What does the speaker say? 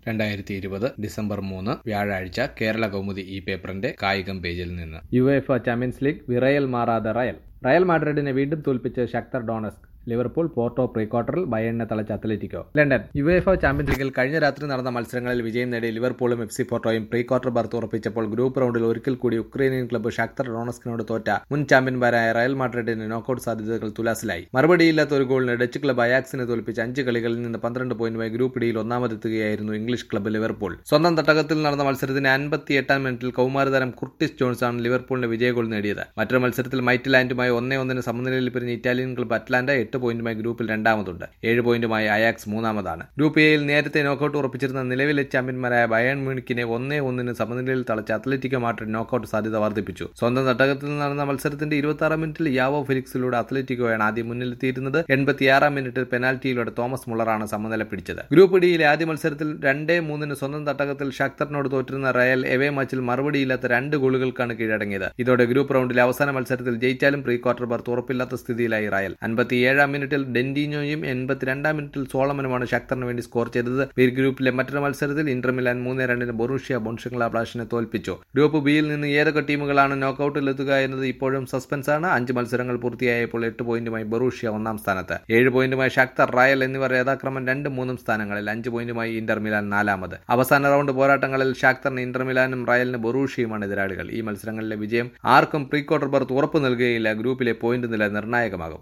2020 December 3 വ്യാഴാഴ്ച കേരള കൗമുദി ഈ പേപ്പറിന്റെ കായികം പേജിൽ നിന്ന്. യുവേഫ ചാമ്പ്യൻസ് ലീഗ് വിറയൽ മാറാതെ റയൽ മാഡ്രിഡിനെ വീണ്ടും തോൽപ്പിച്ച് Shakhtar Donetsk. Liverpool Porto pre ക്വാർട്ടറിൽ ബയേണിനെ തളച്ച അത്ലറ്റിക്കോ. ലണ്ടൻ. യുവേഫ ചാമ്പ്യൻസ് ലീഗിൽ കഴിഞ്ഞ രാത്രി നടന്ന മത്സരങ്ങളിൽ വിജയം നേടി ലിവർപൂളും FC പോർട്ടോയും പ്രീ ക്വാർട്ടർ ബർത്ത് ഉറപ്പിച്ചപ്പോൾ ഗ്രൂപ്പ് റൗണ്ടിൽ ഒരിക്കൽ കൂടി ഉക്രൈനിയൻ ക്ലബ്ബ് ഷക്തർ ഡോണസ്കിനോട് തോറ്റ മുൻ ചാമ്പ്യന്മാരായ റയൽ മാഡ്രിഡിന് നോക്കൌട്ട് സാധ്യതകൾ തുലാസിലായി. മറുപടിയില്ലാത്ത ഒരു ഗോളിന് ഡച്ച് ക്ലബ്ബ് അയാക്സിനെ തോൽപ്പിച്ച് 5 കളികളിൽ നിന്ന് 12 പോയിന്റുമായി ഗ്രൂപ്പ് ഡിയിൽ ഒന്നാമതെത്തുകയായിരുന്നു ഇംഗ്ലീഷ് ക്ലബ്ബ് ലിവർപൂൾ. സ്വന്തം തട്ടകത്തിൽ നടന്ന മത്സരത്തിന് 58-ാം മിനിറ്റിൽ കൗമാരതാരം കുർട്ടിസ് ജോൺസ് ആണ് ലിവർപൂളിന്റെ വിജയ ഗോൾ നേടിയത്. മറ്റൊരു മത്സരത്തിൽ മൈറ്റ്ലാൻഡുമായി 1-1 സമനിലയിൽ പിരിഞ്ഞ ഇറ്റാലിയൻ ക്ലബ്ബ് അറ്റ്ലാന്റ 8 പോയിന്റുമായി ഗ്രൂപ്പിൽ രണ്ടാമതുണ്ട്. 7 പോയിന്റുമായി അയാക്സ് മൂന്നാമതാണ്. ഗ്രൂപ്പ് എയിൽ നേരത്തെ നോക്കൌട്ട് ഉറപ്പിച്ചിരുന്ന നിലവിലെ ചാമ്പ്യന്മാരായ ബയേൺ മ്യൂണിക്കിനെ 1-1 സമനിലയിൽ തളച്ച അത്ലറ്റിക്കോ മാഡ്രിഡ് നോക്കൌട്ട് സാധ്യത വർദ്ധിപ്പിച്ചു. സ്വന്തം തട്ടകത്തിൽ നടന്ന മത്സരത്തിന്റെ 26-ാം മിനിറ്റിൽ യാവോ ഫെലിക്സിലൂടെ അത്ലറ്റിക്കോയാണ് ആദ്യം മുന്നിലെത്തിയിരുന്നത്. 86-ാം മിനിറ്റിൽ പെനാൽറ്റിയിലൂടെ തോമസ് മുള്ളറാണ് സമനില പിടിച്ചത്. ഗ്രൂപ്പ് ഡിയിലെ ആദ്യ മത്സരത്തിൽ 2-3 സ്വന്തം തട്ടകത്തിൽ ഷക്തറിനോട് തോറ്റിരുന്ന റയൽ എവേ മാച്ചിൽ മറുപടിയില്ലാത്ത 2 ഗോളുകൾക്കാണ് കീഴടങ്ങിയത്. ഇതോടെ ഗ്രൂപ്പ് റൗണ്ടിലെ അവസാന മത്സരത്തിൽ ജയിച്ചാലും പ്രീ ക്വാർട്ടർ ബർത്ത് ഉറപ്പില്ലാത്ത സ്ഥിതിയിലായി റയൽ. 57-ാം മിനിറ്റിൽ ഡെന്റിനോയും 82-ാം മിനിറ്റിൽ സോളമനുമാണ് ഷക്തറിന് വേണ്ടി സ്കോർ ചെയ്തത്. ബി ഗ്രൂപ്പിലെ മറ്റൊരു മത്സരത്തിൽ ഇന്റർ മിലാൻ 3-2 ബൊറൂഷ്യ മോൺഷെഗ്ലാഡ്ബാച്ചിനെ തോൽപ്പിച്ചു. ഗ്രൂപ്പ് ബിയിൽ നിന്ന് ഏതൊക്കെ ടീമുകളാണ് നോക്കൌട്ടിലെത്തുക എന്നത് ഇപ്പോഴും സസ്പെൻസാണ്. 5 മത്സരങ്ങൾ പൂർത്തിയായപ്പോൾ 8 പോയിന്റുമായി ബൊറൂഷ്യ 1-ാം സ്ഥാനത്ത്, 7 പോയിന്റുമായി ഷക്തർ, റയൽ എന്നിവർ യഥാക്രമം 2, 3 സ്ഥാനങ്ങളിൽ, 5 പോയിന്റുമായി ഇന്റർ മിലാൻ 4-ാമത്. അവസാന റൗണ്ട് പോരാട്ടങ്ങളിൽ ഷക്തറിന് ഇന്റർ മിലാനും റയലിന് ബൊറൂഷ്യയുമാണ് എതിരാളികൾ. ഈ മത്സരങ്ങളിലെ വിജയം ആർക്കും പ്രീ ക്വാർട്ടർ ബർത്ത് ഉറപ്പ് നൽകുകയില്ല. ഗ്രൂപ്പിലെ പോയിന്റ് നില നിർണായകമാകും.